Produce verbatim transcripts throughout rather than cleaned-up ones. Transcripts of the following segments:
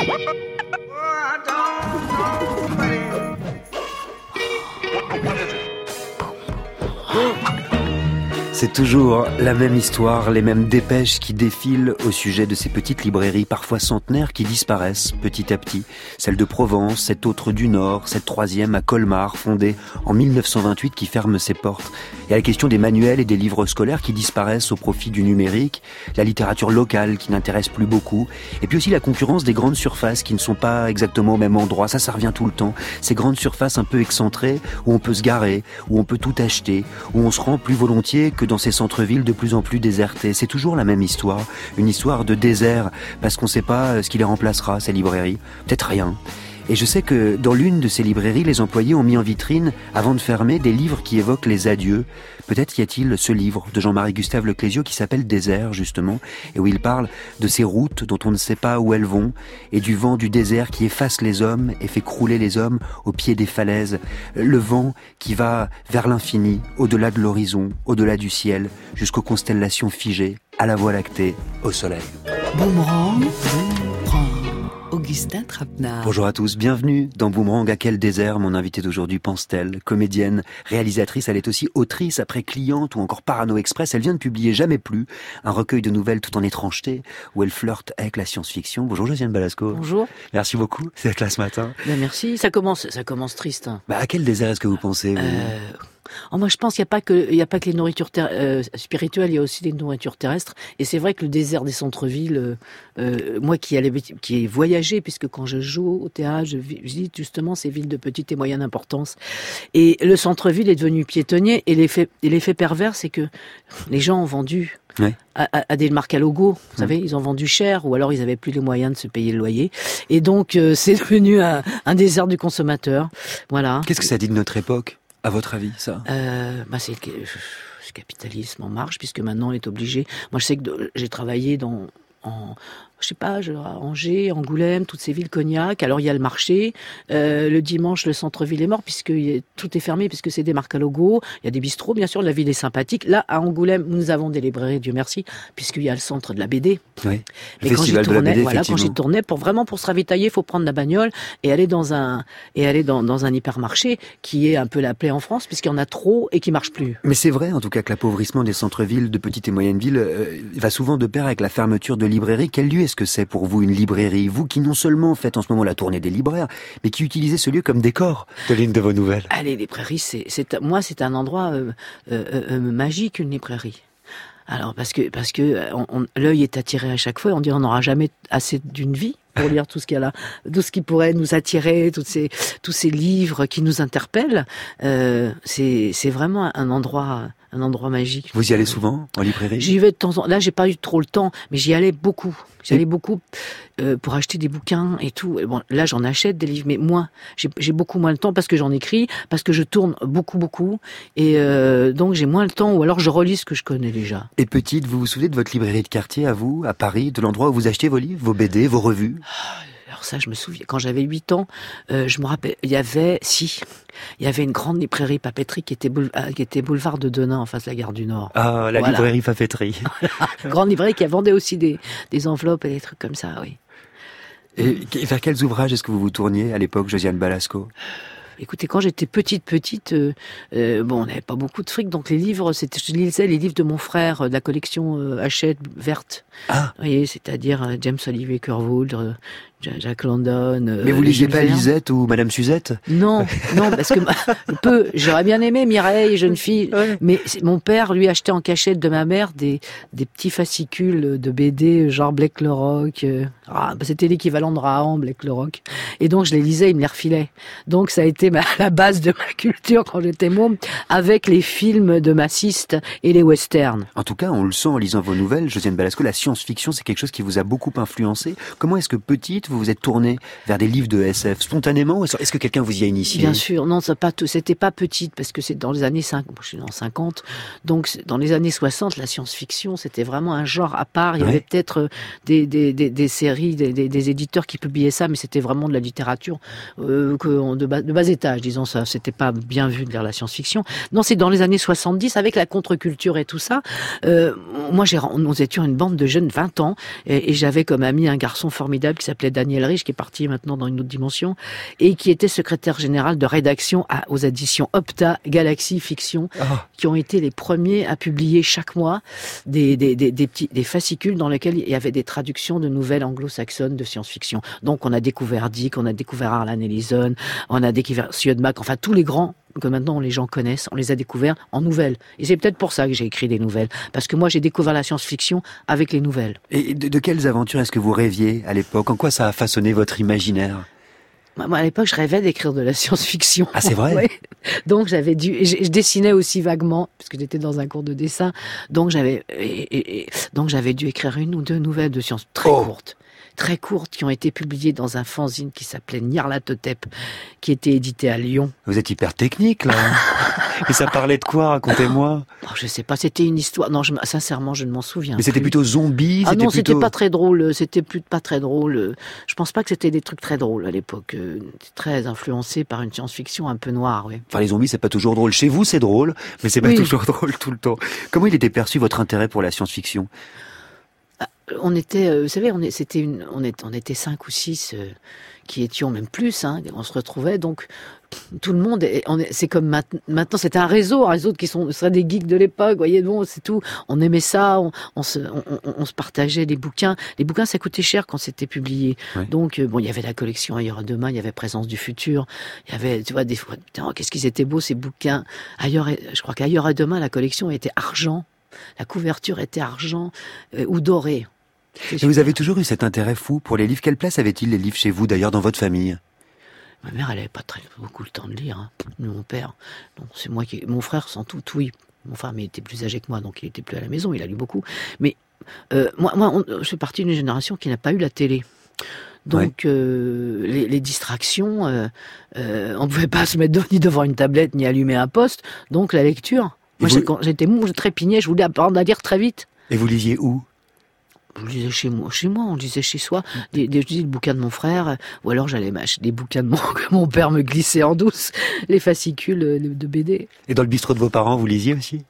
C'est toujours la même histoire, les mêmes dépêches qui défilent au sujet de ces petites librairies, parfois centenaires, qui disparaissent petit à petit. Celle de Provence, cette autre du Nord, cette troisième à Colmar, fondée en mille neuf cent vingt-huit, qui ferme ses portes. Il y a la question des manuels et des livres scolaires qui disparaissent au profit du numérique, la littérature locale qui n'intéresse plus beaucoup, et puis aussi la concurrence des grandes surfaces qui ne sont pas exactement au même endroit. Ça, ça revient tout le temps. Ces grandes surfaces un peu excentrées, où on peut se garer, où on peut tout acheter, où on se rend plus volontiers que dans ces centres-villes de plus en plus désertés. C'est toujours la même histoire, une histoire de désert, parce qu'on ne sait pas ce qui les remplacera, ces librairies. Peut-être rien. Et je sais que dans l'une de ces librairies, les employés ont mis en vitrine, avant de fermer, des livres qui évoquent les adieux. Peut-être y a-t-il ce livre de Jean-Marie Gustave Leclésio qui s'appelle Désert, justement, et où il parle de ces routes dont on ne sait pas où elles vont, et du vent du désert qui efface les hommes et fait crouler les hommes au pied des falaises. Le vent qui va vers l'infini, au-delà de l'horizon, au-delà du ciel, jusqu'aux constellations figées, à la Voie lactée, au soleil. Boomerang, Boomerang. Augustin Trapenard. Bonjour à tous, bienvenue dans Boomerang. À quel désert mon invité d'aujourd'hui pense-t-elle? Comédienne, réalisatrice, elle est aussi autrice après Cliente ou encore Parano Express. Elle vient de publier Jamais plus, un recueil de nouvelles tout en étrangeté où elle flirte avec la science-fiction. Bonjour Josiane Balasco. Bonjour. Merci beaucoup d'être là ce matin. Ben merci, ça commence, ça commence triste. Hein. Bah, à quel désert est-ce que vous pensez vous euh... Oh, moi, je pense qu'il n'y a pas que, il y a pas que les nourritures ter- euh, spirituelles, il y a aussi les nourritures terrestres. Et c'est vrai que le désert des centres-villes, euh, euh, moi qui allais, qui ai voyagé, puisque quand je joue au théâtre, je visite justement ces villes de petite et moyenne importance. Et le centre-ville est devenu piétonnier. Et l'effet, et l'effet pervers, c'est que les gens ont vendu. Ouais. À, à, à des marques à logo, vous ouais. savez, ils ont vendu cher, ou alors ils n'avaient plus les moyens de se payer le loyer. Et donc, euh, c'est devenu un, un désert du consommateur. Voilà. Qu'est-ce que ça dit de notre époque? À votre avis, ça euh, bah c'est le capitalisme en marche, puisque maintenant on est obligé. Moi, je sais que j'ai travaillé dans, en, je sais pas, à Angers, Angoulême, toutes ces villes Cognac. Alors il y a le marché. Euh, le dimanche, le centre-ville est mort puisque tout est fermé, puisque c'est des marques à logo. Il y a des bistrots, bien sûr. La ville est sympathique. Là, à Angoulême, nous avons des librairies, Dieu merci, puisqu'il y a le centre de la B D. Oui. Mais quand j'y tournais, voilà, quand j'y tournais, pour vraiment pour se ravitailler, il faut prendre la bagnole et aller dans un et aller dans, dans un hypermarché qui est un peu la plaie en France, puisqu'il y en a trop et qui marche plus. Mais c'est vrai, en tout cas, que l'appauvrissement des centres-villes, de petites et moyennes villes, euh, va souvent de pair avec la fermeture de librairies. Quel lieu est-ce que c'est pour vous une librairie? Vous qui non seulement faites en ce moment la tournée des libraires, mais qui utilisez ce lieu comme décor de l'une de vos nouvelles. Ah, les librairies, c'est, c'est, moi, c'est un endroit euh, euh, euh, magique, une librairie. Alors, parce que, parce que on, on, l'œil est attiré à chaque fois, on dit on n'aura jamais assez d'une vie pour lire tout ce qu'il y a là, tout ce qui pourrait nous attirer, toutes ces, tous ces livres qui nous interpellent. Euh, c'est, c'est vraiment un endroit, un endroit magique. Vous y allez souvent, en librairie? J'y vais de temps en temps. Là, j'ai pas eu trop le temps, mais j'y allais beaucoup. J'y allais beaucoup euh, pour acheter des bouquins et tout. Et bon, là, j'en achète des livres, mais moins. J'ai, j'ai beaucoup moins le temps parce que j'en écris, parce que je tourne beaucoup, beaucoup. Et euh, donc, j'ai moins le temps, ou alors je relis ce que je connais déjà. Et petite, vous vous souvenez de votre librairie de quartier à vous, à Paris, de l'endroit où vous achetiez vos livres, vos B D, vos revues? Alors ça, je me souviens, quand j'avais huit ans, euh, je me rappelle, il y avait, si, il y avait une grande librairie papeterie qui était, boule, qui était boulevard de Denain, en face de la gare du Nord. Ah, la voilà. Librairie papeterie. Grande librairie qui vendait aussi des, des enveloppes et des trucs comme ça, oui. Et vers quels ouvrages est-ce que vous vous tourniez à l'époque, Josiane Balasco? Écoutez, quand j'étais petite, petite, euh, euh, bon, on n'avait pas beaucoup de fric, donc les livres, c'était, je lisais les livres de mon frère, de la collection euh, Hachette verte. Ah. Vous voyez, c'est-à-dire euh, James Olivier Curwood, euh, Jack London. Euh, Mais vous lisiez pas Lisette ou Madame Suzette? Non, non, parce que peu, j'aurais bien aimé Mireille, jeune fille, ouais. Mais mon père lui achetait en cachette de ma mère des des petits fascicules de B D genre Blake le Rock. Euh, ah, c'était l'équivalent de Rahan, Blake le Rock. Et donc je les lisais, il me les refilait. Donc ça a été ma, la base de ma culture quand j'étais môme, avec les films de massistes et les westerns. En tout cas, on le sent en lisant vos nouvelles, Josiane Balasco, la science-fiction, c'est quelque chose qui vous a beaucoup influencé. Comment est-ce que petite, vous vous êtes tournée vers des livres de S F spontanément? Est-ce que quelqu'un vous y a initié? Bien sûr, non, ça pas tout, c'était pas petite, parce que c'est dans les années cinquante, je suis dans cinquante, donc dans les années soixante, la science-fiction, c'était vraiment un genre à part. Il y ouais. avait peut-être des, des, des, des séries, des, des, des éditeurs qui publiaient ça, mais c'était vraiment de la littérature euh, que, de, bas, de bas étage, disons ça. C'était pas bien vu de lire la science-fiction. Non, c'est dans les années soixante-dix, avec la contre-culture et tout ça. Euh, moi, j'ai, nous étions une bande de jeunes, vingt ans, et, et j'avais comme ami un garçon formidable qui s'appelait Daniel Daniel Rich, qui est parti maintenant dans une autre dimension, et qui était secrétaire général de rédaction à, aux éditions Opta, Galaxy Fiction, oh. qui ont été les premiers à publier chaque mois des, des, des, des, petits, des fascicules dans lesquels il y avait des traductions de nouvelles anglo-saxonnes de science-fiction. Donc on a découvert Dick, on a découvert Harlan Ellison, on a découvert Siodmak, enfin tous les grands que maintenant les gens connaissent, on les a découverts en nouvelles. Et c'est peut-être pour ça que j'ai écrit des nouvelles. Parce que moi, j'ai découvert la science-fiction avec les nouvelles. Et de, de quelles aventures est-ce que vous rêviez à l'époque? En quoi ça a façonné votre imaginaire? Moi, à l'époque, je rêvais d'écrire de la science-fiction. Ah, c'est vrai? Ouais. Donc, j'avais dû... Je, je dessinais aussi vaguement, parce que j'étais dans un cours de dessin. Donc, j'avais, et, et, et, donc, j'avais dû écrire une ou deux nouvelles de science très oh. courtes. très courtes qui ont été publiées dans un fanzine qui s'appelait Nyarlathotep, qui était édité à Lyon. Vous êtes hyper technique, là. Et ça parlait de quoi? Racontez-moi. Oh, je sais pas, c'était une histoire... Non, je, sincèrement, je ne m'en souviens Mais c'était plus. plutôt zombie? Ah c'était non, plutôt... c'était pas très drôle. C'était plus pas très drôle. Je pense pas que c'était des trucs très drôles à l'époque. C'était très influencé par une science-fiction un peu noire, oui. Enfin, les zombies, c'est pas toujours drôle. Chez vous, c'est drôle, mais c'est pas oui. toujours drôle tout le temps. Comment il était perçu votre intérêt pour la science-fiction? On était, euh, vous savez, on est, c'était une, on est, on était cinq ou six euh, qui étions même plus. Hein, on se retrouvait donc tout le monde. Est, on est, c'est comme mat- maintenant, c'était un réseau, un réseau qui sont, seraient des geeks de l'époque. Voyez, bon, c'est tout. On aimait ça. On, on se, on, on, on se partageait les bouquins. Les bouquins, ça coûtait cher quand c'était publié. Oui. Donc euh, bon, il y avait la collection Ailleurs à demain, il y avait Présence du futur. Il y avait, tu vois, des fois, putain, qu'est-ce qu'ils étaient beaux ces bouquins. Ailleurs, je crois qu'Ailleurs à demain, la collection était argent. La couverture était argent euh, ou doré. Et vous avez toujours eu cet intérêt fou pour les livres. Quelle place avaient-ils les livres chez vous, d'ailleurs, dans votre famille? Ma mère, elle n'avait pas très, beaucoup le temps de lire. Hein. Mon père, donc c'est moi qui... Mon frère, sans doute, oui. Mon frère, mais il était plus âgé que moi, donc il était plus à la maison. Il a lu beaucoup. Mais euh, moi, moi on, je fais partie d'une génération qui n'a pas eu la télé. Donc, ouais. euh, les, les distractions, euh, euh, on ne pouvait pas se mettre ni devant une tablette, ni allumer un poste. Donc, la lecture. Moi, vous... quand j'étais mou, je trépignais, je voulais apprendre à lire très vite. Et vous lisiez où? Je lisais chez moi, chez moi, on lisait chez soi. Des, des, je lisais le bouquin de mon frère, ou alors j'allais m'acheter des bouquins de mon, que mon père me glissait en douce, les fascicules de B D. Et dans le bistrot de vos parents, vous lisiez aussi?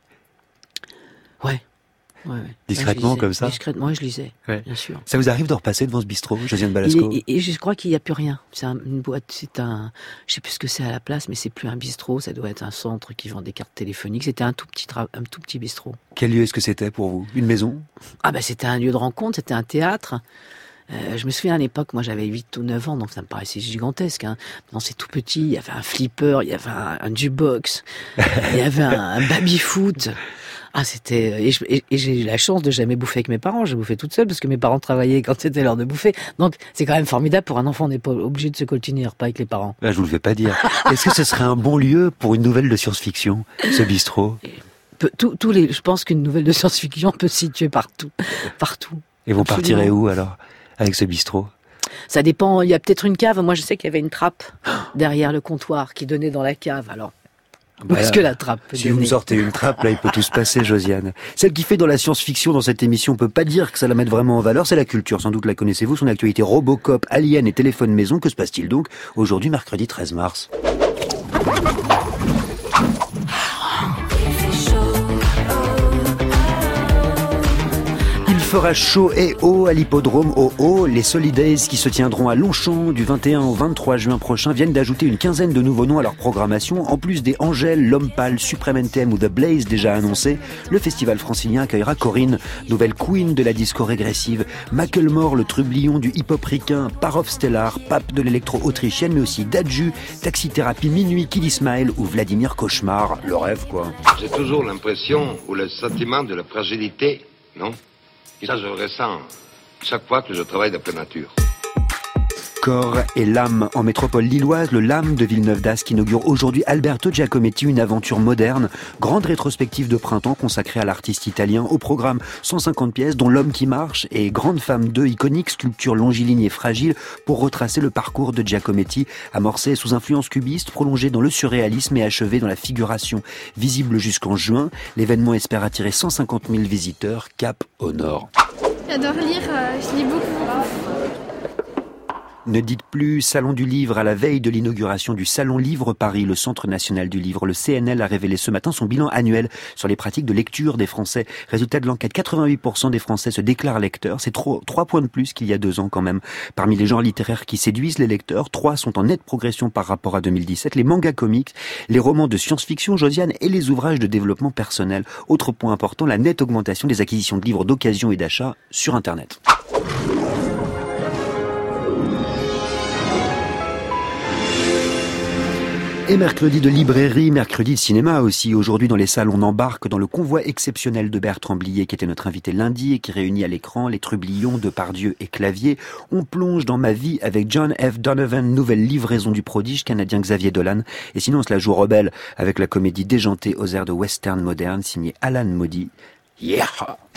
Ouais. Ouais, ouais. Discrètement, ouais, comme ça? Discrètement, ouais, je lisais, ouais. Bien sûr. Ça vous arrive de repasser devant ce bistrot, Josiane Balasco? Et, et, et je crois qu'il n'y a plus rien. C'est un, une boîte, c'est un... Je sais plus ce que c'est à la place, mais c'est plus un bistrot, ça doit être un centre qui vend des cartes téléphoniques. C'était un tout petit, tra... un tout petit bistrot. Quel lieu est-ce que c'était pour vous? Une maison? Ah ben, c'était un lieu de rencontre, c'était un théâtre. Euh, je me souviens à l'époque, moi j'avais huit ou neuf ans, donc ça me paraissait gigantesque. Hein. Non, c'est tout petit, il y avait un flipper, il y avait un, un jukebox, il y avait un, un baby-foot. Ah, c'était... Et, je, et, et j'ai eu la chance de jamais bouffer avec mes parents. J'ai bouffé toute seule parce que mes parents travaillaient quand c'était l'heure de bouffer. Donc, c'est quand même formidable pour un enfant. On n'est pas obligé de se coltiner un repas avec les parents. Là, je vous le fais pas dire. Est-ce que ce serait un bon lieu pour une nouvelle de science-fiction, ce bistrot? Tous, tous les, je pense qu'une nouvelle de science-fiction peut se situer partout. Partout. Et vous Absolument. Partirez où, alors, avec ce bistrot? Ça dépend. Il y a peut-être une cave. Moi, je sais qu'il y avait une trappe derrière le comptoir qui donnait dans la cave. Alors... Où est-ce que la trappe peut Si donner. Vous me sortez une trappe, là, il peut tout se passer, Josiane. Celle qui fait dans la science-fiction dans cette émission, on peut pas dire que ça la mette vraiment en valeur, c'est la culture. Sans doute la connaissez-vous, son actualité Robocop, Alien et téléphone maison. Que se passe-t-il donc aujourd'hui, mercredi treize mars? Il fera chaud et haut à l'hippodrome au haut. Les Solidays qui se tiendront à Longchamp du vingt et un au vingt-trois juin prochain viennent d'ajouter une quinzaine de nouveaux noms à leur programmation. En plus des Angèle, L'Homme Pâle, Supreme N T M ou The Blaze déjà annoncés, le festival francilien accueillera Corinne, nouvelle queen de la disco régressive, Macklemore, le trublion du hip-hop ricain, Parov Stellar, pape de l'électro autrichienne, mais aussi Dadju, Taxi Thérapie, Minuit, Kid Ismail ou Vladimir Cauchemar. Le rêve, quoi. J'ai toujours l'impression ou le sentiment de la fragilité, non? Et ça, je le ressens chaque fois que je travaille d'après nature. Corps et l'âme en métropole lilloise, le L A M de Villeneuve-d'Ascq inaugure aujourd'hui Alberto Giacometti, une aventure moderne, grande rétrospective de printemps consacrée à l'artiste italien. Au programme cent cinquante pièces, dont L'Homme qui marche et Grande femme deux, iconique sculpture longiligne et fragile pour retracer le parcours de Giacometti, amorcé sous influence cubiste, prolongé dans le surréalisme et achevé dans la figuration. Visible jusqu'en juin, l'événement espère attirer cent cinquante mille visiteurs, cap au nord. J'adore lire, euh, je lis beaucoup. Ne dites plus Salon du Livre à la veille de l'inauguration du Salon Livre Paris, le Centre National du Livre. Le C N L a révélé ce matin son bilan annuel sur les pratiques de lecture des Français. Résultat de l'enquête, quatre-vingt-huit pour cent des Français se déclarent lecteurs. C'est trop, trois points de plus qu'il y a deux ans quand même. Parmi les genres littéraires qui séduisent les lecteurs, trois sont en nette progression par rapport à deux mille dix-sept. Les mangas comics, les romans de science-fiction, Josiane, et les ouvrages de développement personnel. Autre point important, la nette augmentation des acquisitions de livres d'occasion et d'achat sur Internet. Et mercredi de librairie, mercredi de cinéma aussi. Aujourd'hui dans les salles, on embarque dans le convoi exceptionnel de Bertrand Blier qui était notre invité lundi et qui réunit à l'écran les Trublions, Depardieu et Clavier. On plonge dans Ma vie avec John F. Donovan, nouvelle livraison du prodige canadien Xavier Dolan. Et sinon on se la joue rebelle avec la comédie déjantée aux airs de western moderne signée Alan Moody. Yeah!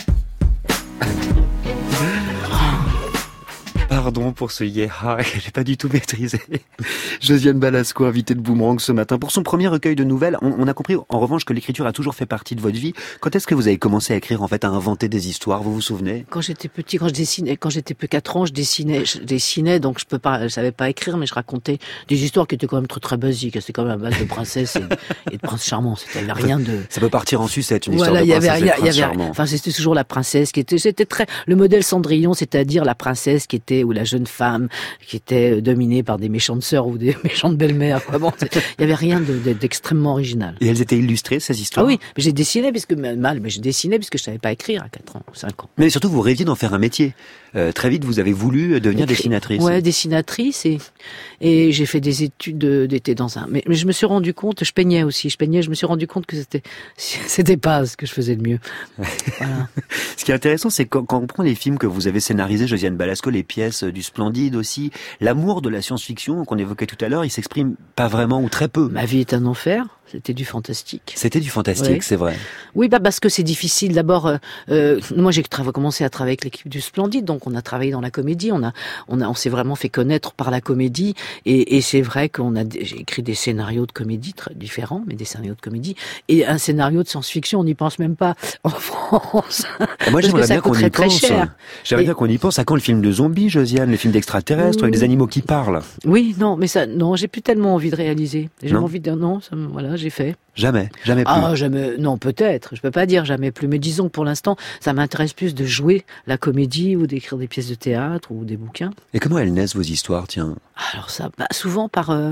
Pardon pour ce yeah, j'ai pas du tout maîtrisé. Josiane Balasco, invitée de Boomerang ce matin. Pour son premier recueil de nouvelles, on, on a compris en revanche que l'écriture a toujours fait partie de votre vie. Quand est-ce que vous avez commencé à écrire, en fait, à inventer des histoires, vous vous souvenez? Quand j'étais petit, quand je dessinais, quand j'étais peu quatre ans, je dessinais, je dessinais, donc je peux pas, je savais pas écrire, mais je racontais des histoires qui étaient quand même très très basiques. C'était quand même à base de princesses et, et de princes charmants. C'était rien de. Ça peut partir en sucette, une voilà, histoire de princesse y avait, et de prince y avait, charmant. Enfin, c'était toujours la princesse qui était, c'était très, le modèle Cendrillon, c'est-à-dire la princesse qui était, ou la jeune femme qui était dominée par des méchantes sœurs ou des méchantes belles-mères. Bon, il y avait rien de, de, d'extrêmement original. Et elles étaient illustrées, ces histoires? Ah oui, mais j'ai dessiné puisque mal, mais j'ai dessiné puisque je savais pas écrire à quatre ans, cinq ans. Mais surtout, vous rêviez d'en faire un métier. Euh, très vite, vous avez voulu devenir Écrit... dessinatrice. Ouais, dessinatrice et et j'ai fait des études d'été dans un. Mais, mais je me suis rendu compte, je peignais aussi, je peignais, je me suis rendu compte que c'était c'était pas ce que je faisais de mieux. Voilà. Ce qui est intéressant, c'est quand, quand on prend les films que vous avez scénarisés, Josiane Balasco, les pièces du Splendide aussi, l'amour de la science-fiction qu'on évoquait tout à l'heure, il s'exprime pas vraiment ou très peu. Ma vie est un enfer. C'était du fantastique. C'était du fantastique, oui. C'est vrai. Oui, bah parce que c'est difficile. D'abord, euh, euh, moi j'ai tra- commencé à travailler avec l'équipe du Splendide, donc on a travaillé dans la comédie. On a, on a, on s'est vraiment fait connaître par la comédie. Et, et c'est vrai qu'on a, j'ai écrit des scénarios de comédie très différents, mais des scénarios de comédie et un scénario de science-fiction. On n'y pense même pas en France. Et moi, j'aimerais bien qu'on y très pense. Cher. J'aimerais et... bien qu'on y pense. À quand le film de zombies, Josiane, les films d'extraterrestres, mmh. avec des animaux qui parlent? Oui, non, mais ça, non, j'ai plus tellement envie de réaliser. J'ai non. envie de, non, ça, voilà, j'ai fait. Jamais, jamais plus. Ah, jamais, non, peut-être. Je peux pas dire jamais plus. Mais disons que pour l'instant, ça m'intéresse plus de jouer la comédie ou d'écrire des pièces de théâtre ou des bouquins. Et comment elles naissent, vos histoires, tiens? Alors ça, bah, souvent par, euh,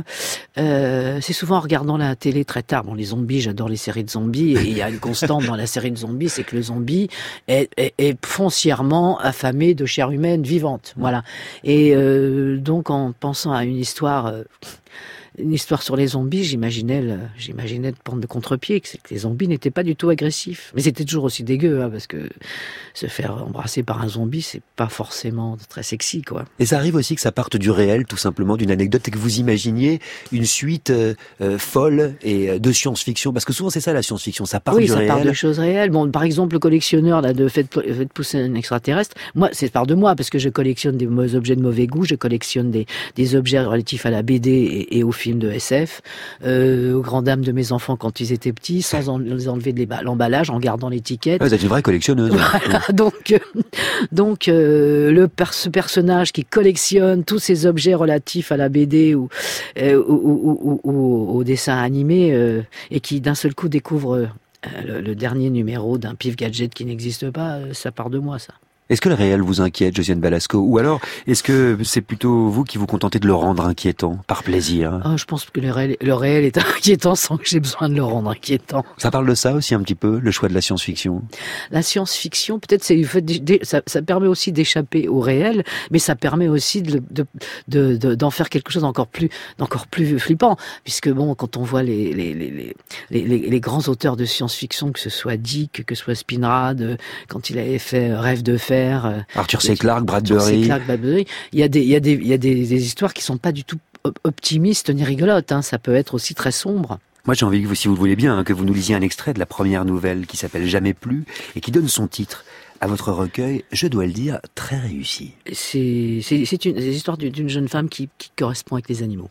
euh, c'est souvent en regardant la télé très tard. Bon, les zombies, j'adore les séries de zombies. Et il y a une constante dans la série de zombies, c'est que le zombie est, est, est foncièrement affamé de chair humaine vivante. Voilà. Et euh, donc, en pensant à une histoire... Euh, une histoire sur les zombies, j'imaginais, le, j'imaginais de prendre de contre-pied, que, que les zombies n'étaient pas du tout agressifs. Mais c'était toujours aussi dégueu, hein, parce que se faire embrasser par un zombie, c'est pas forcément très sexy, quoi. Et ça arrive aussi que ça parte du réel, tout simplement, d'une anecdote, et que vous imaginiez une suite euh, euh, folle et euh, de science-fiction, parce que souvent c'est ça la science-fiction, ça part oui, du ça réel. Oui, ça part de choses réelles. Bon, par exemple, le collectionneur là de Faites, Faites pousser un extraterrestre, moi, c'est part de moi, parce que je collectionne des objets de mauvais goût, je collectionne des, des objets relatifs à la B D et, et au film de S F, euh, aux grandes dames de mes enfants quand ils étaient petits, sans en, les enlever de l'emballage, en gardant l'étiquette. Ah, vous êtes une vraie collectionneuse. Voilà, donc, euh, donc euh, le ce personnage qui collectionne tous ces objets relatifs à la B D ou, euh, ou, ou, ou, ou au dessin animé euh, et qui d'un seul coup découvre euh, le, le dernier numéro d'un pif gadget qui n'existe pas, euh, ça part de moi, ça. Est-ce que le réel vous inquiète, Josiane Balasco? Ou alors, est-ce que c'est plutôt vous qui vous contentez de le rendre inquiétant, par plaisir? Oh, je pense que le réel, le réel est inquiétant sans que j'ai besoin de le rendre inquiétant. Ça parle de ça aussi un petit peu, le choix de la science-fiction? La science-fiction, peut-être, c'est, ça, ça permet aussi d'échapper au réel, mais ça permet aussi de, de, de, de, d'en faire quelque chose d'encore plus, d'encore plus flippant. Puisque bon, quand on voit les, les, les, les, les, les grands auteurs de science-fiction, que ce soit Dick, que ce soit Spinrad, quand il avait fait Rêve de fer, Arthur C. Clarke, Bradbury. C. Clarke, Bradbury. Il y a des, il y a des, il y a des, des histoires qui sont pas du tout optimistes ni rigolotes. Hein. Ça peut être aussi très sombre. Moi, j'ai envie que vous, si vous le voulez bien, hein, que vous nous lisiez un extrait de la première nouvelle qui s'appelle Jamais plus et qui donne son titre à votre recueil. Je dois le dire, très réussi. C'est, c'est, c'est une, c'est l'histoire d'une jeune femme qui, qui correspond avec les animaux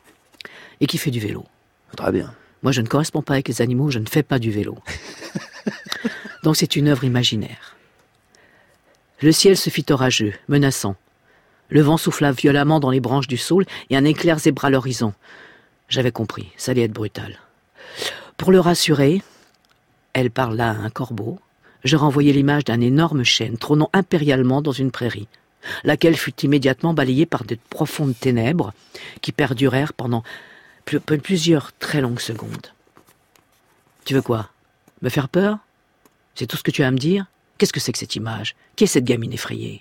et qui fait du vélo. Très bien. Moi, je ne corresponds pas avec les animaux, je ne fais pas du vélo. Donc, c'est une œuvre imaginaire. Le ciel se fit orageux, menaçant. Le vent souffla violemment dans les branches du saule et un éclair zébra l'horizon. J'avais compris, ça allait être brutal. Pour le rassurer, elle parla à un corbeau. Je renvoyai l'image d'un énorme chêne trônant impérialement dans une prairie, laquelle fut immédiatement balayée par de profondes ténèbres qui perdurèrent pendant plus, plusieurs très longues secondes. Tu veux quoi? Me faire peur? C'est tout ce que tu as à me dire? Qu'est-ce que c'est que cette image? Qui est cette gamine effrayée?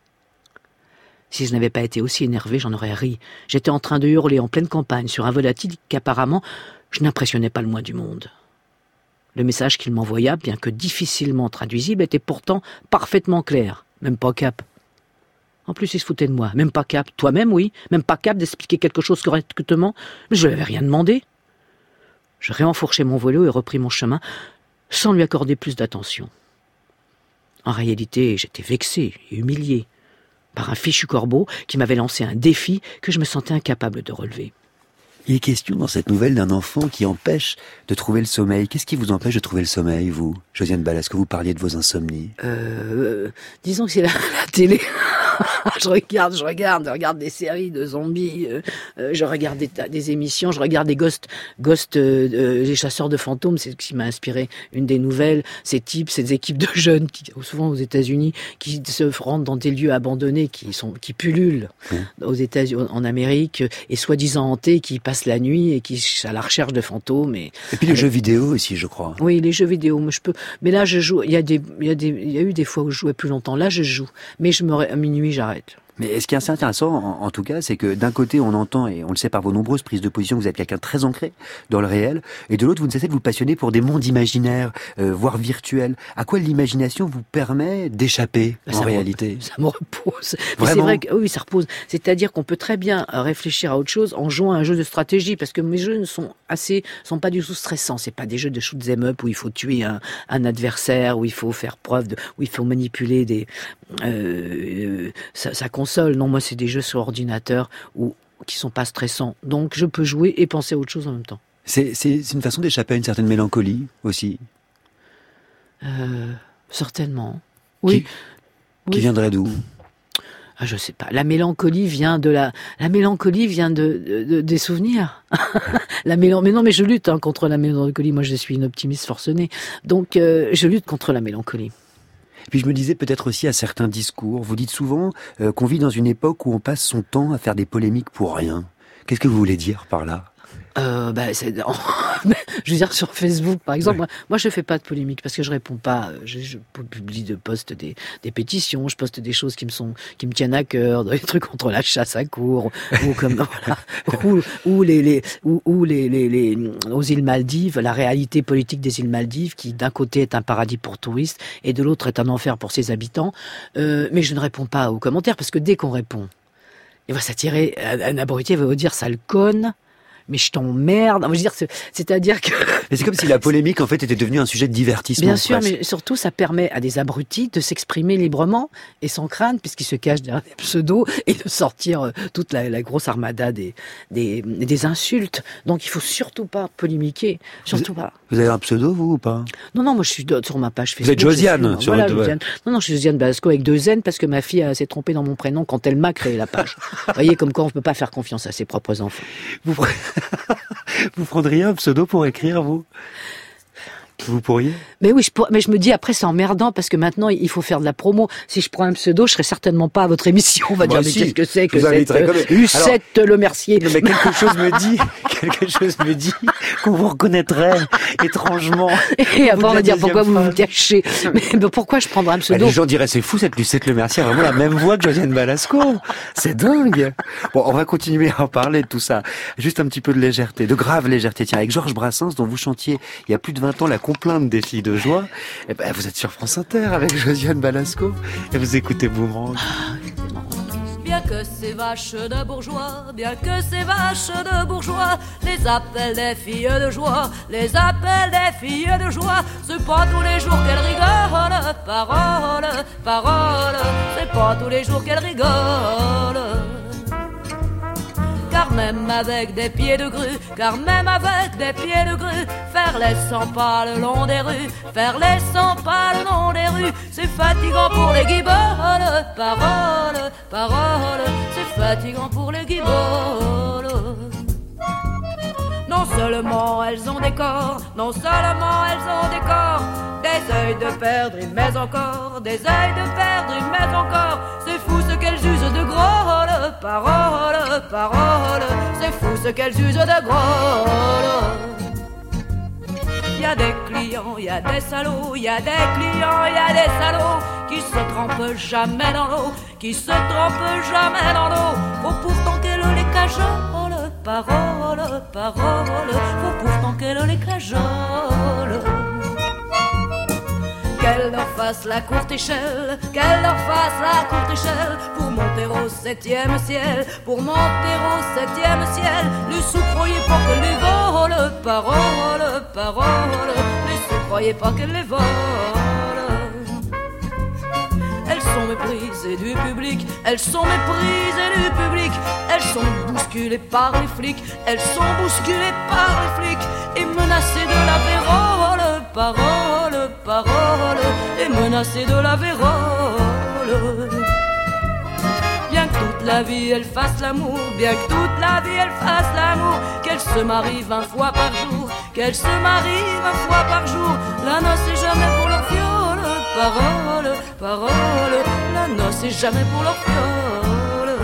Si je n'avais pas été aussi énervé, j'en aurais ri. J'étais en train de hurler en pleine campagne sur un volatile qu'apparemment je n'impressionnais pas le moins du monde. Le message qu'il m'envoya, bien que difficilement traduisible, était pourtant parfaitement clair. Même pas cap. En plus, il se foutait de moi. Même pas cap. Toi-même, oui. Même pas cap d'expliquer quelque chose correctement. Mais je ne lui avais rien demandé. Je réenfourchai mon vélo et repris mon chemin, sans lui accorder plus d'attention. En réalité, j'étais vexé et humilié par un fichu corbeau qui m'avait lancé un défi que je me sentais incapable de relever. Il est question dans cette nouvelle d'un enfant qui empêche de trouver le sommeil. Qu'est-ce qui vous empêche de trouver le sommeil, vous, Josiane Balasco? Vous parliez de vos insomnies. Euh, disons que c'est la, la télé. je regarde, je regarde, je regarde des séries de zombies, euh, euh, je regarde des, des émissions, je regarde des Ghost, Ghost, euh, euh, les chasseurs de fantômes, c'est ce qui m'a inspiré une des nouvelles. Ces types, ces équipes de jeunes, qui, souvent aux États-Unis, qui se rendent dans des lieux abandonnés, qui sont, qui pullulent mmh. aux États-Unis, en Amérique, et soi-disant hantés, qui passent la nuit et qui sont à la recherche de fantômes. Et, et puis les avec... jeux vidéo aussi, je crois. Oui, les jeux vidéo, mais je peux. Mais là, je joue. Il y a des, il y a des, il y a eu des fois où je jouais plus longtemps. Là, je joue, mais je me, à minuit, j'arrête. Mais ce qui est assez intéressant, en, en tout cas, c'est que d'un côté, on entend, et on le sait par vos nombreuses prises de position, que vous êtes quelqu'un de très ancré dans le réel, et de l'autre, vous ne cessez de vous passionner pour des mondes imaginaires, euh, voire virtuels. À quoi l'imagination vous permet d'échapper, ben, en ça réalité? me, Ça me repose. Mais c'est vrai que oui, ça repose. C'est-à-dire qu'on peut très bien réfléchir à autre chose en jouant à un jeu de stratégie, parce que mes jeux ne sont assez, sont pas du tout stressants. C'est pas des jeux de shoot 'em up où il faut tuer un, un adversaire, où il faut faire preuve de, où il faut manipuler des, euh, sa, sa console. Non, moi, c'est des jeux sur ordinateur où, qui sont pas stressants. Donc, je peux jouer et penser à autre chose en même temps. C'est, c'est, c'est une façon d'échapper à une certaine mélancolie aussi. Euh, certainement. Oui. Qui, oui. qui viendrait d'où? Ah, je sais pas. La mélancolie vient de la, la mélancolie vient de, de, de des souvenirs. la mélan... Mais non, mais je lutte hein, contre la mélancolie. Moi, je suis une optimiste forcenée. Donc, euh, je lutte contre la mélancolie. Puis je me disais peut-être aussi à certains discours, vous dites souvent euh, qu'on vit dans une époque où on passe son temps à faire des polémiques pour rien. Qu'est-ce que vous voulez dire par là? Euh, bah, c'est... je veux dire, sur Facebook, par exemple, ouais. moi, moi, je fais pas de polémique parce que je réponds pas. Je, je publie de poste des, des pétitions, je poste des choses qui me sont, qui me tiennent à cœur, des trucs contre la chasse à courre, ou comme, voilà, ou, ou les, les, ou, ou les, les, les, aux îles Maldives, la réalité politique des îles Maldives, qui d'un côté est un paradis pour touristes et de l'autre est un enfer pour ses habitants. Euh, mais je ne réponds pas aux commentaires parce que dès qu'on répond, il va s'attirer, un abruti va vous dire sale conne. Mais je t'emmerde. Je veux dire, c'est, c'est-à-dire que... Mais c'est comme si la polémique, en fait, était devenue un sujet de divertissement. Bien sûr, presque. Mais surtout, ça permet à des abrutis de s'exprimer librement et sans crainte, puisqu'ils se cachent derrière des pseudos et de sortir toute la, la grosse armada des, des, des insultes. Donc, il faut surtout pas polémiquer. Surtout vous, pas. Vous avez un pseudo, vous, ou pas? Non, non, moi, je suis sur ma page Facebook. Vous êtes Josiane, suis, sur voilà, le... Josiane. Non, non, je suis Josiane Balasco avec deux N parce que ma fille euh, s'est trompée dans mon prénom quand elle m'a créé la page. Vous voyez, comme quoi on ne peut pas faire confiance à ses propres enfants. Vous... Vous prendriez un pseudo pour écrire, vous? Vous pourriez? Mais oui, je pour... mais je me dis après c'est emmerdant parce que maintenant il faut faire de la promo. Si je prends un pseudo, je serais certainement pas à votre émission. On va Moi dire aussi, mais qu'est-ce que c'est que cette euh, Lucette Le Mercier. Non, mais quelque chose me dit, quelque chose me dit qu'on vous reconnaîtrait étrangement. Et après on va dire pourquoi phrase. Vous vous cachez. Mais, mais pourquoi je prendrais un pseudo? Bah, les gens diraient c'est fou cette Lucette Le Mercier a vraiment la même voix que Josiane Balasco. C'est dingue. Bon, on va continuer à en parler de tout ça. Juste un petit peu de légèreté, de grave légèreté. Tiens, avec Georges Brassens, dont vous chantiez il y a plus de vingt ans la complainte des filles de joie. Eh ben, vous êtes sur France Inter avec Josiane Balasco et vous écoutez Boomerang. Bien que ces vaches de bourgeois, bien que ces vaches de bourgeois, les appellent des filles de joie, les appellent des filles de joie, c'est pas tous les jours qu'elles rigolent, parole, parole, c'est pas tous les jours qu'elles rigolent. Car même avec des pieds de grue, car même avec des pieds de grue, faire les cent pas le long des rues, faire les cent pas le long des rues, c'est fatigant pour les guiboles, parole, parole, c'est fatigant pour les guiboles. Non seulement elles ont des corps, non seulement elles ont des corps, des œils de perdre, mais encore, des œils de perdre, mais encore, c'est fou ce qu'elles usent de grôle, parole, parole, c'est fou ce qu'elles usent de grôle. Y a des clients, y a des salauds, y a des clients, y a des salauds qui se trempent jamais dans l'eau, qui se trempent jamais dans l'eau. Faut pourtant qu'elle les cajole, parole, parole, faut pourtant qu'elle les cajole. Qu'elle leur fasse la courte échelle, qu'elle leur fasse la courte échelle, pour monter au septième ciel, pour monter au septième ciel. Les sous croyez pas qu'elle les vole, parole, parole, les sous croyez pas qu'elle les vole. Elles sont méprisées du public, elles sont méprisées du public, elles sont bousculées par les flics, elles sont bousculées par les flics et menacées de la vérole, parole, parole, et menacées de la vérole. Bien que toute la vie elle fasse l'amour, bien que toute la vie elle fasse l'amour, qu'elle se marie vingt fois par jour, qu'elle se marie vingt fois par jour, la noce est jamais pour leur fiole, parole, parole, la noce est jamais pour leur fiole.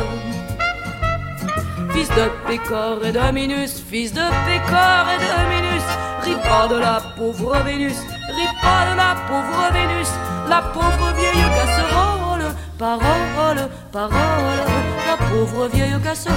Fils de Pécor et de Minus, fils de Pécor et de Minus, ris pas de la pauvre Vénus, ris pas de la pauvre Vénus, la pauvre vieille casserole, parole, parole, la pauvre vieille casserole.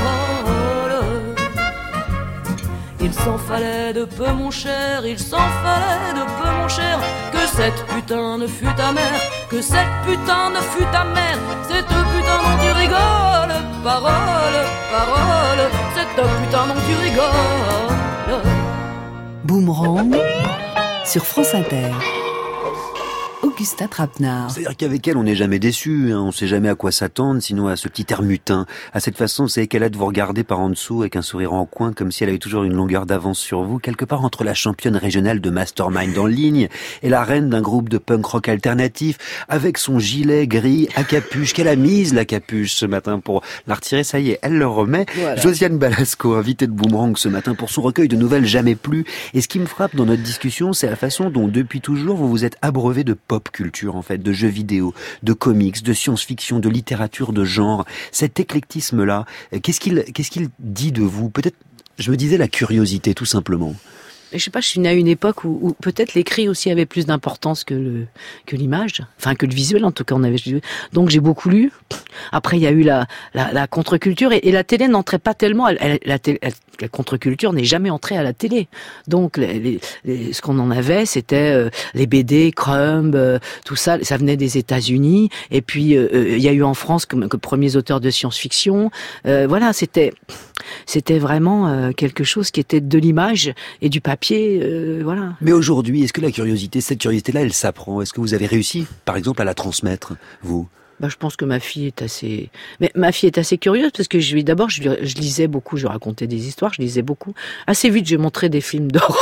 Il s'en fallait de peu mon cher, il s'en fallait de peu mon cher, que cette putain ne fût ta mère, que cette putain ne fût ta mère, cette putain dont tu rigoles, parole, parole, cette putain dont tu rigoles. Boomerang sur France Inter. Augustin Trapenard. C'est-à-dire qu'avec elle, on n'est jamais déçu, hein, on sait jamais à quoi s'attendre, sinon à ce petit air mutin, à cette façon, c'est qu'elle a de vous regarder par en dessous avec un sourire en coin, comme si elle avait toujours une longueur d'avance sur vous, quelque part entre la championne régionale de Mastermind en ligne et la reine d'un groupe de punk rock alternatif, avec son gilet gris à capuche, qu'elle a mise la capuche ce matin pour la retirer, ça y est, elle le remet. Voilà. Josiane Balasco, invitée de Boomerang ce matin pour son recueil de nouvelles jamais plus. Et ce qui me frappe dans notre discussion, c'est la façon dont depuis toujours vous vous êtes abreuvé de pop culture, en fait, de jeux vidéo, de comics, de science-fiction, de littérature de genre. Cet éclectisme-là, qu'est-ce qu'il, qu'est-ce qu'il dit de vous? Peut-être, je me disais, la curiosité, tout simplement. Je sais pas, je suis née à une époque où, où peut-être l'écrit aussi avait plus d'importance que le que l'image, enfin que le visuel en tout cas. On avait donc j'ai beaucoup lu. Après il y a eu la la, la contre-culture et, et la télé n'entrait pas tellement. Elle, elle, la, télé, elle, la contre-culture n'est jamais entrée à la télé. Donc les, les, les, ce qu'on en avait, c'était euh, les B D, Crumb, euh, tout ça. Ça venait des États-Unis. Et puis euh, il y a eu en France comme, comme premiers auteurs de science-fiction. Euh, voilà, c'était c'était vraiment euh, quelque chose qui était de l'image et du papier. Euh, voilà. Mais aujourd'hui, est-ce que la curiosité, cette curiosité-là, elle s'apprend? Est-ce que vous avez réussi, par exemple, à la transmettre, vous? Bah, je pense que ma fille est assez, mais ma fille est assez curieuse parce que je lui, d'abord, je, lui, je lisais beaucoup, je racontais des histoires, je lisais beaucoup. Assez vite, je montrais des films d'horreur.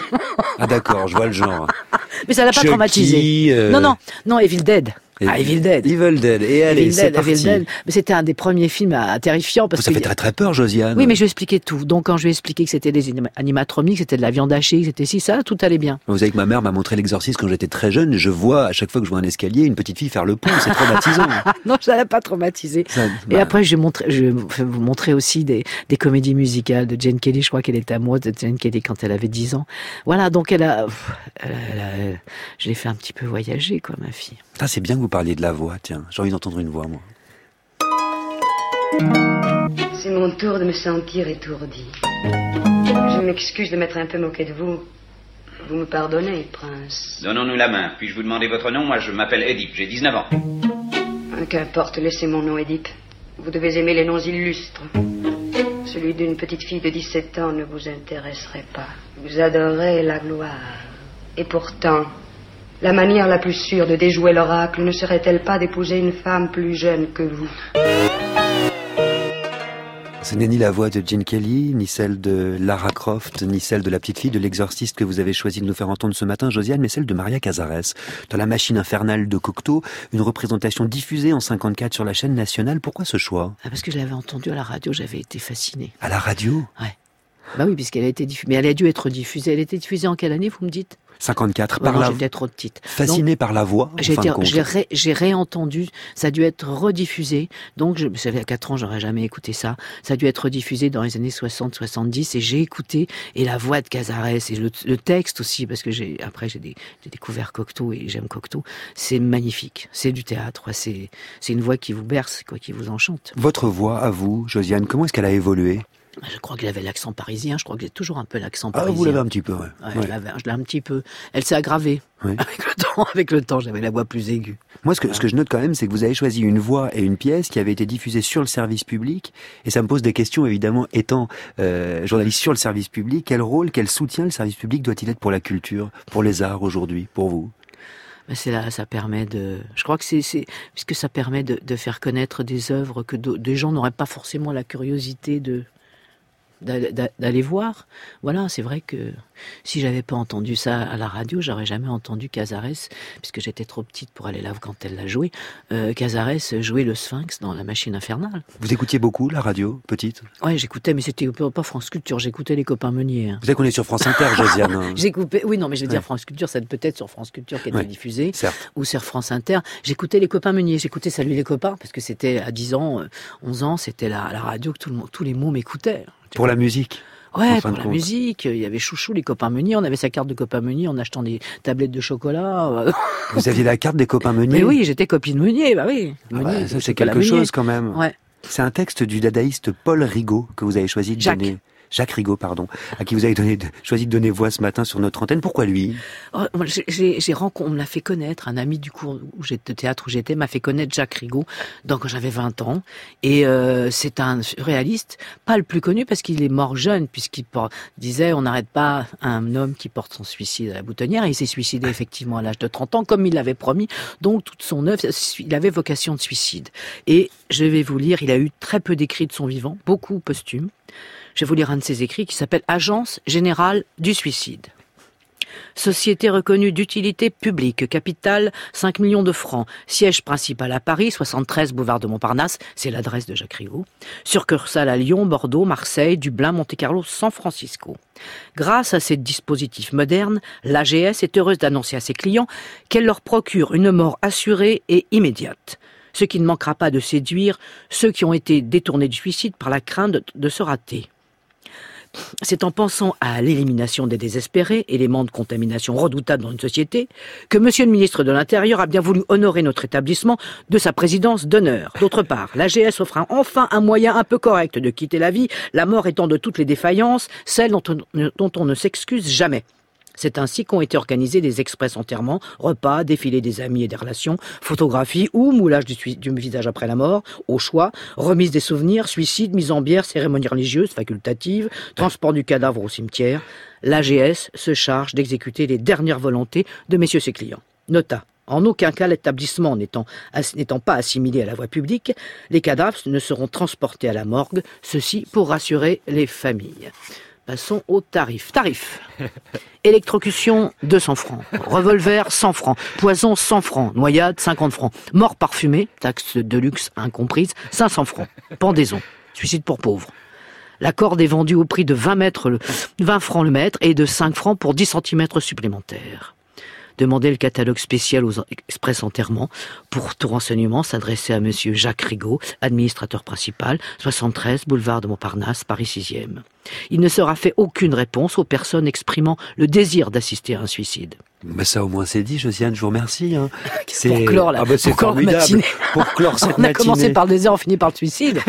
Ah d'accord, je vois le genre. Mais ça l'a pas Chucky, traumatisé. Euh... Non, non, non, Evil Dead. Ah, Evil Dead. Evil Dead. Et allez, Evil c'est Dead, parti. Evil Dead. Mais c'était un des premiers films à, terrifiants parce ça que fait très très peur, Josiane. Oui, mais je lui ai expliqué tout. Donc quand je lui ai expliqué que c'était des animatroniques, c'était de la viande hachée, que c'était ci, ça, tout allait bien. Vous savez que ma mère m'a montré l'Exorciste quand j'étais très jeune. Je vois à chaque fois que je vois un escalier une petite fille faire le pont. C'est traumatisant. Non, ça l'a pas traumatisé. Ça, bah... Et après, je vais montrer, je vais vous montrer aussi des, des comédies musicales de Jane Kelly. Je crois qu'elle était amoureuse de Jane Kelly quand elle avait dix ans. Voilà, donc elle a, elle a, elle a, elle a je l'ai fait un petit peu voyager, quoi, ma fille. Ah, c'est bien que vous parliez de la voix. Tiens, j'ai envie d'entendre une voix, moi. C'est mon tour de me sentir étourdi. Je m'excuse de m'être un peu moqué de vous. Vous me pardonnez, prince. Donnons-nous la main. Puis-je vous demander votre nom? Moi, je m'appelle Édipe, j'ai dix-neuf ans. Qu'importe, laissez mon nom, Édipe. Vous devez aimer les noms illustres. Celui d'une petite fille de dix-sept ans ne vous intéresserait pas. Vous adorez la gloire. Et pourtant... la manière la plus sûre de déjouer l'oracle ne serait-elle pas d'épouser une femme plus jeune que vous? Ce n'est ni la voix de Gene Kelly, ni celle de Lara Croft, ni celle de la petite fille de l'exorciste que vous avez choisi de nous faire entendre ce matin, Josiane, mais celle de Maria Cazares. Dans La machine infernale de Cocteau, une représentation diffusée en cinquante-quatre sur la chaîne nationale. Pourquoi ce choix? Ah, parce que je l'avais entendue à la radio, j'avais été fascinée. À la radio? Ouais. Bah oui, puisqu'elle a été diffusée. Mais elle a dû être diffusée. Elle a été diffusée en quelle année, vous me dites? cinquante-quatre, ouais, par non, la... j'étais trop petite. Fasciné donc, par la voix, en j'ai, fin été, de compte. j'ai, ré, j'ai réentendu, ça a dû être rediffusé, donc je savais à quatre ans, j'aurais jamais écouté ça, ça a dû être rediffusé dans les années soixante soixante-dix, et j'ai écouté, et la voix de Cazares, et le, le texte aussi, parce que j'ai, après j'ai, des, j'ai découvert Cocteau, et j'aime Cocteau, c'est magnifique, c'est du théâtre, c'est, c'est une voix qui vous berce, quoi, qui vous enchante. Votre voix, à vous, Josiane, comment est-ce qu'elle a évolué? Je crois qu'elle avait l'accent parisien, je crois que j'ai toujours un peu l'accent parisien. Ah, vous l'avez un petit peu, ouais. ouais, ouais. Je, l'avais, je l'ai un petit peu. Elle s'est aggravée. Oui. Avec le temps, avec le temps, j'avais la voix plus aiguë. Moi, ce que, ce que je note quand même, c'est que vous avez choisi une voix et une pièce qui avaient été diffusées sur le service public. Et ça me pose des questions, évidemment, étant euh, journaliste sur le service public. Quel rôle, quel soutien le service public doit-il être pour la culture, pour les arts aujourd'hui, pour vous? C'est là, ça permet de. Je crois que c'est, c'est puisque ça permet de, de faire connaître des œuvres que de, des gens n'auraient pas forcément la curiosité de. d'aller voir. Voilà, c'est vrai que si j'avais pas entendu ça à la radio, j'aurais jamais entendu Cazares, puisque j'étais trop petite pour aller là quand elle l'a joué. Euh, Cazares jouait le Sphinx dans La machine infernale. Vous écoutiez beaucoup la radio, petite? Ouais, j'écoutais, mais c'était pas France Culture, j'écoutais les copains Meunier. Hein. Vous savez qu'on est sur France Inter, Josiane. Hein. J'écoutais, oui, non, mais je veux dire ouais. France Culture, c'est peut-être sur France Culture qui était ouais, diffusée, certes. ou sur France Inter. J'écoutais les copains Meunier, j'écoutais Salut les copains, parce que c'était à dix ans, onze ans, c'était la, la radio que tout le monde, tous les mots m'écoutaient. Pour la musique? Ouais, pour la compte. musique, il y avait Chouchou, les copains Meunier, on avait sa carte de copains Meunier en achetant des tablettes de chocolat. Vous aviez la carte des copains Meunier? Mais oui, j'étais copine Meunier, bah oui. Meunier, ah bah, ça c'est quelque chose Meunier. quand même. Ouais. C'est un texte du dadaïste Paul Rigaud que vous avez choisi de Jacques. donner. Jacques Rigaud, pardon, à qui vous avez donné, choisi de donner voix ce matin sur notre antenne. Pourquoi lui? oh, j'ai, j'ai rencontré, on me l'a fait connaître, un ami du cours où j'étais, de théâtre où j'étais m'a fait connaître Jacques Rigaud, donc quand j'avais vingt ans, et euh, c'est un réaliste, pas le plus connu parce qu'il est mort jeune, puisqu'il por- disait on n'arrête pas un homme qui porte son suicide à la boutonnière, et il s'est suicidé effectivement à l'âge de trente ans, comme il l'avait promis, donc toute son œuvre, il avait vocation de suicide. Et je vais vous lire, il a eu très peu d'écrits de son vivant, beaucoup posthumes. Je vais vous lire un de ses écrits qui s'appelle « Agence générale du suicide ». Société reconnue d'utilité publique, capitale cinq millions de francs, siège principal à Paris, soixante-treize boulevard de Montparnasse, c'est l'adresse de Jacques Rigaud, succursale à Lyon, Bordeaux, Marseille, Dublin, Monte-Carlo, San Francisco. Grâce à ces dispositifs modernes, l'A G S est heureuse d'annoncer à ses clients qu'elle leur procure une mort assurée et immédiate, ce qui ne manquera pas de séduire ceux qui ont été détournés du suicide par la crainte de, de se rater. C'est en pensant à l'élimination des désespérés, élément de contamination redoutable dans une société, que Monsieur le ministre de l'Intérieur a bien voulu honorer notre établissement de sa présidence d'honneur. D'autre part, l'A G S offre enfin un moyen un peu correct de quitter la vie, la mort étant de toutes les défaillances, celle dont on, dont on ne s'excuse jamais. C'est ainsi qu'ont été organisés des express enterrements, repas, défilés des amis et des relations, photographies ou moulage du, du visage après la mort, au choix, remise des souvenirs, suicide, mise en bière, cérémonie religieuse, facultative, transport du cadavre au cimetière. L'A G S se charge d'exécuter les dernières volontés de messieurs ses clients. Nota. En aucun cas, l'établissement n'étant, n'étant pas assimilé à la voie publique, les cadavres ne seront transportés à la morgue, ceci pour rassurer les familles. Passons au tarif. Tarif. Électrocution, deux cents francs. Revolver, cent francs. Poison, cent francs. Noyade, cinquante francs. Mort parfumée, taxe de luxe incomprise, cinq cents francs. Pendaison. Suicide pour pauvres. La corde est vendue au prix de vingt mètres le, vingt francs le mètre et de cinq francs pour dix centimètres supplémentaires. Demandez le catalogue spécial aux express enterrements. Pour tout renseignement, s'adresser à Monsieur Jacques Rigaud, administrateur principal, soixante-treize boulevard de Montparnasse, Paris sixième. Il ne sera fait aucune réponse aux personnes exprimant le désir d'assister à un suicide. Mais ça au moins c'est dit, Josiane, je vous remercie. Hein. C'est... Pour clore la, ah bah c'est pour formidable. Matinée. Pour clore cette on a matinée. commencé par le désir, on finit par le suicide.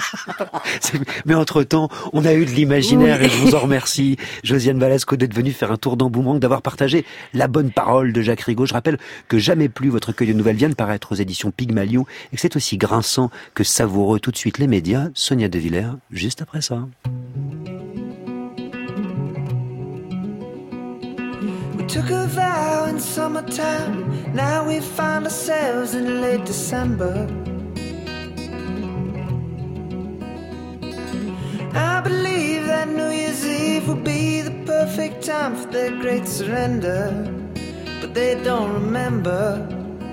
Mais entre-temps, on a eu de l'imaginaire oui. et je vous en remercie, Josiane Balasco, d'être venue faire un tour dans Boomerang, d'avoir partagé la bonne parole de Jacques Rigaud. Je rappelle que Jamais plus, votre recueil de nouvelles vient de paraître aux éditions Pygmalion et que c'est aussi grinçant que savoureux. Tout de suite les médias, Sonia De Villers, juste après ça. Took a vow in summertime, now we find ourselves in late December. that New Year's Eve will be the perfect time for their great surrender, but they don't remember.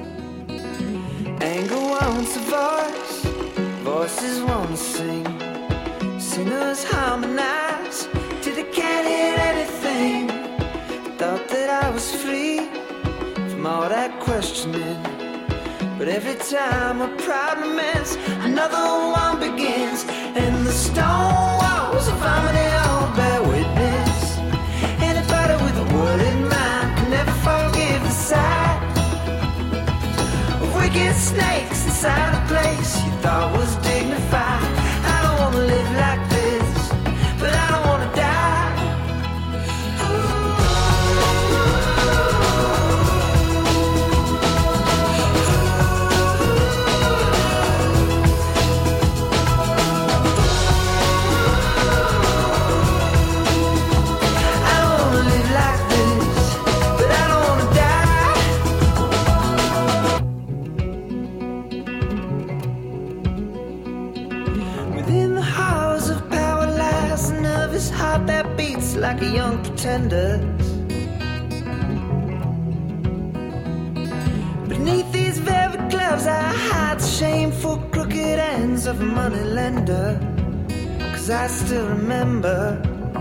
Anger wants a voice, voices want to sing. Singers harmonize till they can't hear anything. Thought that I was free from all that questioning, but every time a problem ends, another one begins. And the stone walls of harmony all bear witness. Anybody with a word in mind can never forgive the sight of wicked snakes inside a place you thought was dignified. I don't wanna live like this, but I don't wanna die. Heart that beats like a young pretender. Beneath these velvet gloves I hide the shameful crooked ends of a money lender. Cause I still remember.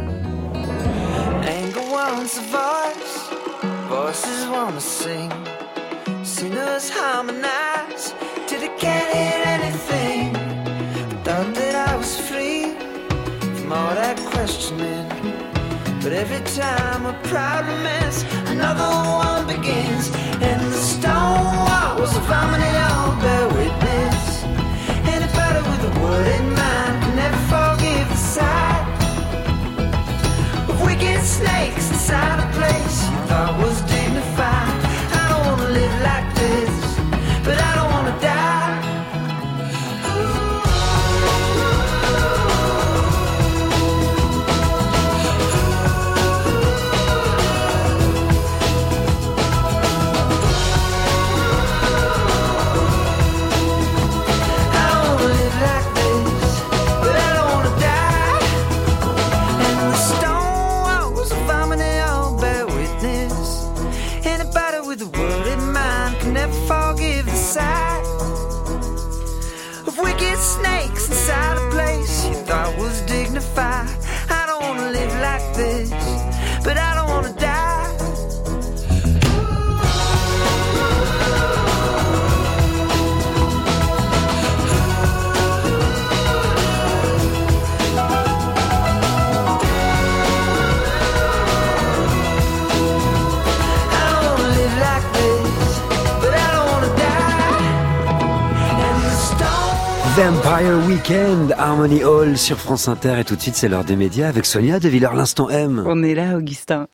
Anger wants a voice, voices wanna sing. Singers harmonize till they can't hear anything. Thought that I was free from all that questioning, but every time a problem ends, another one begins. And the stone walls of harmony all bear witness. Anybody with a word in mind can never forgive the sight of wicked snakes inside a place you thought was dignified. I don't wanna live like this, but I don't wanna die. Of wicked snakes inside a place you thought was dignified. I don't wanna live like this, but I don't wanna die. Vampire Weekend, Harmony Hall sur France Inter, et tout de suite c'est l'heure des médias avec Sonia de Villers l'Instant M. On est là, Augustin.